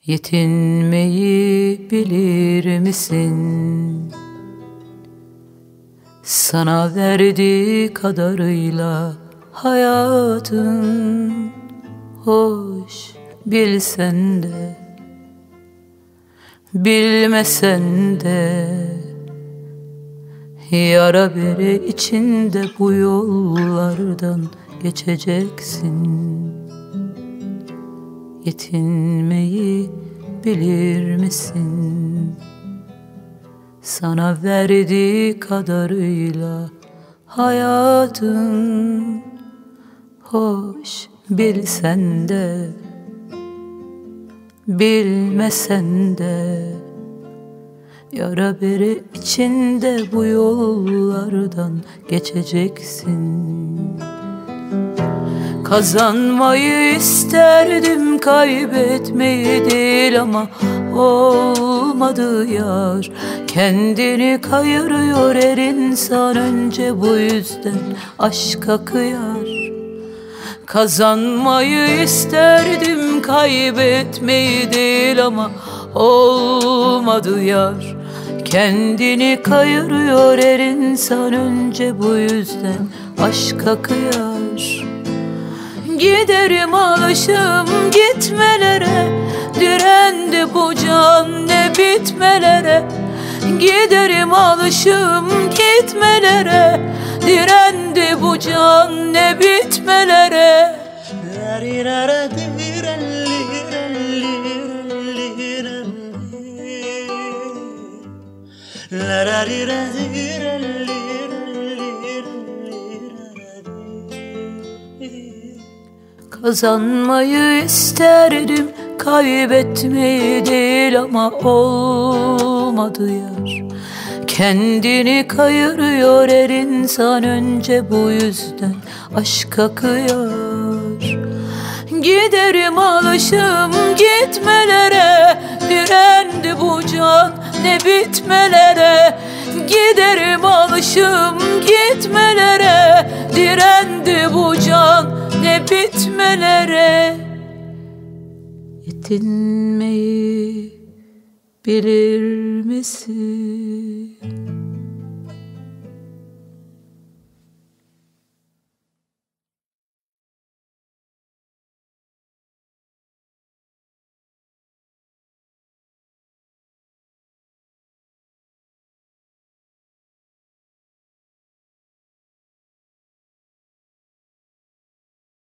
Yetinmeyi bilir misin? Sana verdiği kadarıyla hayatın hoş, bilsen de bilmesen de yara bere içinde bu yollardan geçeceksin. Yetinmeyi bilir misin? Sana verdiği kadarıyla hayatın hoş, bilsen de bilmesen de yara bere içinde bu yollardan geçeceksin. Kazanmayı isterdim, kaybetmeyi değil, ama olmadı yar. Kendini kayırıyor her insan, önce bu yüzden aşka kıyar. Kazanmayı isterdim, kaybetmeyi değil, ama olmadı yar. Kendini kayırıyor her insan, önce bu yüzden aşka kıyar. Giderim alışım gitmelere, direndi bu can ne bitmelere. Giderim alışım gitmelere, direndi bu can ne bitmelere. Kazanmayı isterdim, kaybetmeyi değil, ama olmadı yar. Kendini kayırıyor her insan, önce bu yüzden aşka kıyar. Giderim alışım gitmelere, direndi bu can ne bitmelere. Giderim alışım gitmelere, direndi bu can ne bitmelere. Yetinmeyi bilir misin?